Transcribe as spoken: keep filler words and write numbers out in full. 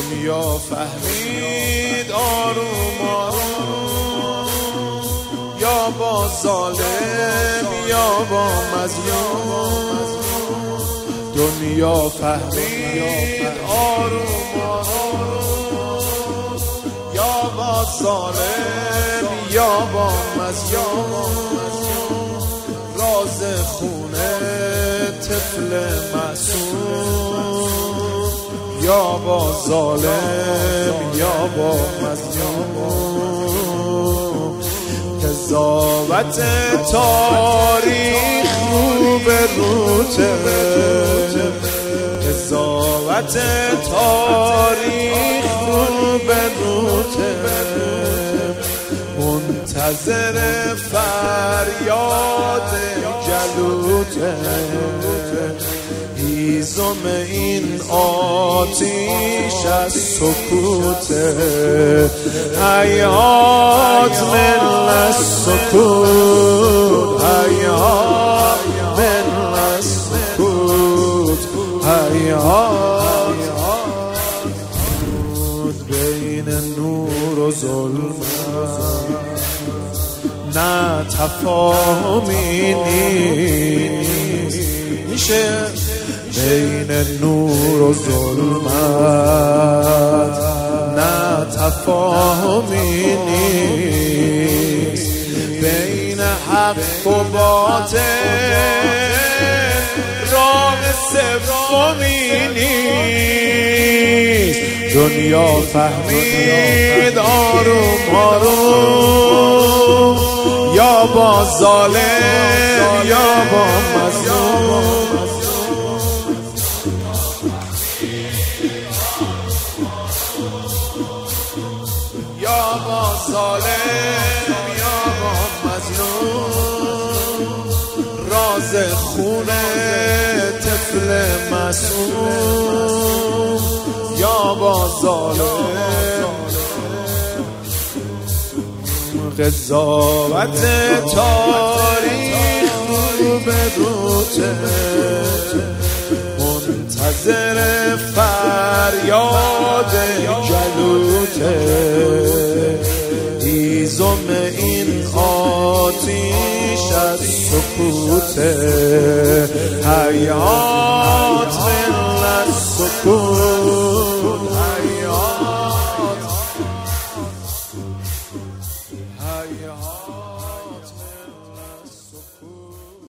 دنیا فهمید آروم آروم، یا با ظالم یا با مظلوم. دنیا فهمید آروم آروم، یا با ظالم یا با مظلوم. راز خونه طفل معصوم، یا با ظالم یا با مظلوم. قضاوت تاریخ رو به روته، قضاوت تاریخ رو به روته. منتظر فریاد جلوته، هیزم این آتیش از سکوته. حیات من السکوت، حیات من السکوت، حیات بین نور و ظلمت. نه تفاهمی نیست میشه بین نور و ظلمت، نه تفاهمی نیست بین حق و باطل، راه سومی نیست. دنیا فهمید آروم آروم، یا با ظالم یا با مظلوم. یا با ظالم یا با مظلوم. راز خونه طفل معصوم، یا با ظالم. قضاوت تاریخ رو به روته، منتظر فریاد جلوته. هیزم این آتیش از سکوته. حیات